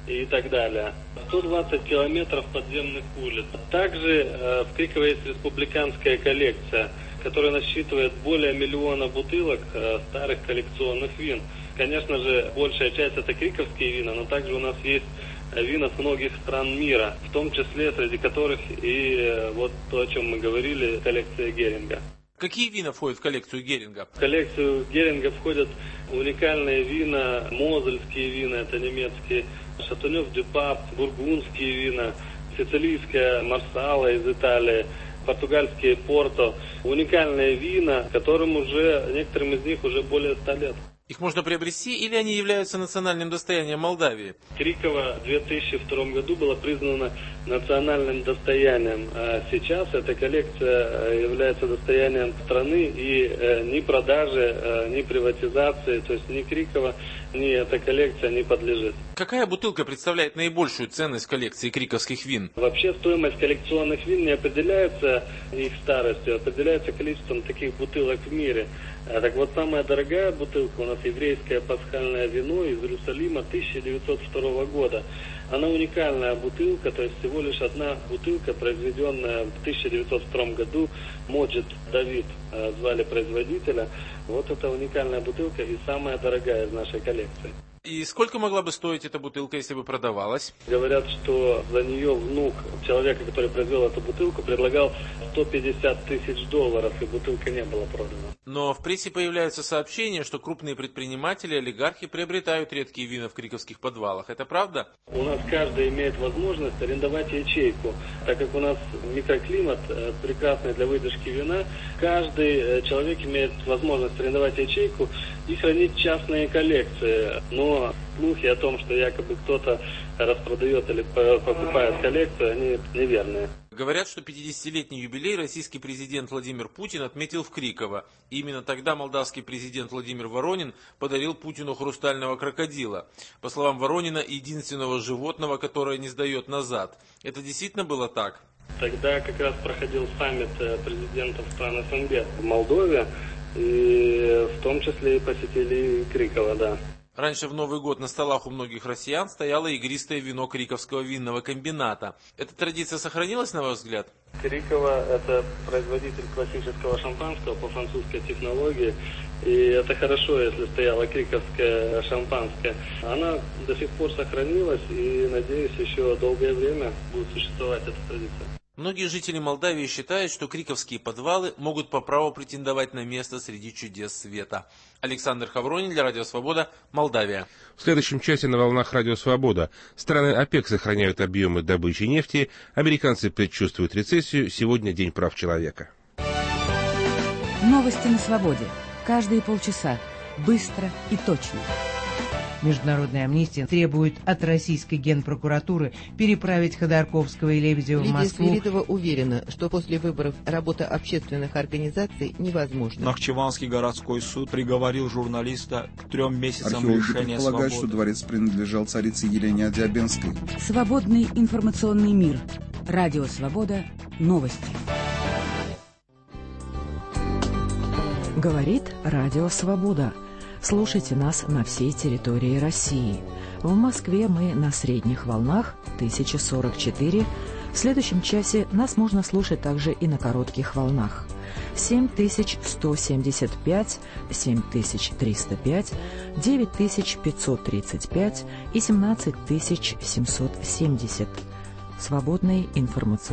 и так далее. сто двадцать километров подземных улиц. Также э, в Криково есть республиканская коллекция, которая насчитывает более миллиона бутылок э, старых коллекционных вин. Конечно же, большая часть это криковские вина, но также у нас есть вина с многих стран мира, в том числе среди которых и э, вот то, о чем мы говорили, коллекция Геринга. Какие вина входят в коллекцию Геринга? В коллекцию Геринга входят уникальные вина, мозельские вина, это немецкие, Шатонёв-дю-Пап, бургундские вина, сицилийская Марсала из Италии, португальские Порто. Уникальные вина, которым уже, некоторым из них уже более ста лет. Их можно приобрести или они являются национальным достоянием Молдавии? Криково в две тысячи втором году было признано национальным достоянием. А сейчас эта коллекция является достоянием страны, и э, ни продаже, э, ни приватизации, то есть ни Криково, ни эта коллекция не подлежит. Какая бутылка представляет наибольшую ценность коллекции криковских вин? Вообще стоимость коллекционных вин не определяется их старостью, определяется количеством таких бутылок в мире. А так вот, самая дорогая бутылка у нас еврейское пасхальное вино из Иерусалима тысяча девятьсот второго года. Она уникальная бутылка, то есть всего лишь одна бутылка, произведенная в тысяча девятьсот втором году, Моджид Давид звали производителя. Вот это уникальная бутылка и самая дорогая из нашей коллекции. И сколько могла бы стоить эта бутылка, если бы продавалась? Говорят, что за нее внук человека, который произвел эту бутылку, предлагал сто пятьдесят тысяч долларов, и бутылка не была продана. Но в прессе появляются сообщения, что крупные предприниматели, олигархи приобретают редкие вина в криковских подвалах. Это правда? У нас каждый имеет возможность арендовать ячейку. Так как у нас микроклимат прекрасный для выдержки вина, каждый человек имеет возможность арендовать ячейку и хранить частные коллекции. Но слухи о том, что якобы кто-то распродает или покупает коллекцию, они неверные. Говорят, что пятидесятилетний юбилей российский президент Владимир Путин отметил в Криково. И именно тогда молдавский президент Владимир Воронин подарил Путину хрустального крокодила. По словам Воронина, единственного животного, которое не сдает назад. Это действительно было так? Тогда как раз проходил саммит президентов стран СНГ в Молдове. И в том числе и посетили Криково, да. Раньше в Новый год на столах у многих россиян стояло игристое вино Криковского винного комбината. Эта традиция сохранилась, на ваш взгляд? Криково – это производитель классического шампанского по французской технологии. И это хорошо, если стояла криковская шампанское. Она до сих пор сохранилась, и, надеюсь, еще долгое время будет существовать эта традиция. Многие жители Молдавии считают, что криковские подвалы могут по праву претендовать на место среди чудес света. Александр Хавронин для Радио Свобода, Молдавия. В следующем часе на волнах Радио Свобода. Страны ОПЕК сохраняют объемы добычи нефти, американцы предчувствуют рецессию, сегодня День прав человека. Новости на свободе. Каждые полчаса. Быстро и точно. Международная амнистия требует от российской генпрокуратуры переправить Ходорковского и Лебедева в Москву. Лидия Свиридова уверена, что после выборов работа общественных организаций невозможна. Нахчеванский городской суд приговорил журналиста к трем месяцам Археологи лишения предполагают, свободы. что дворец принадлежал царице Елене Одиабенской. Свободный информационный мир. Радио Свобода. Новости. Говорит Радио Свобода. Слушайте нас на всей территории России. В Москве мы на средних волнах тысяча сорок четыре. В следующем часе нас можно слушать также и на коротких волнах. семь тысяч сто семьдесят пять, семь тысяч триста пять, девять тысяч пятьсот тридцать пять и семнадцать тысяч семьсот семьдесят. Свободный информационный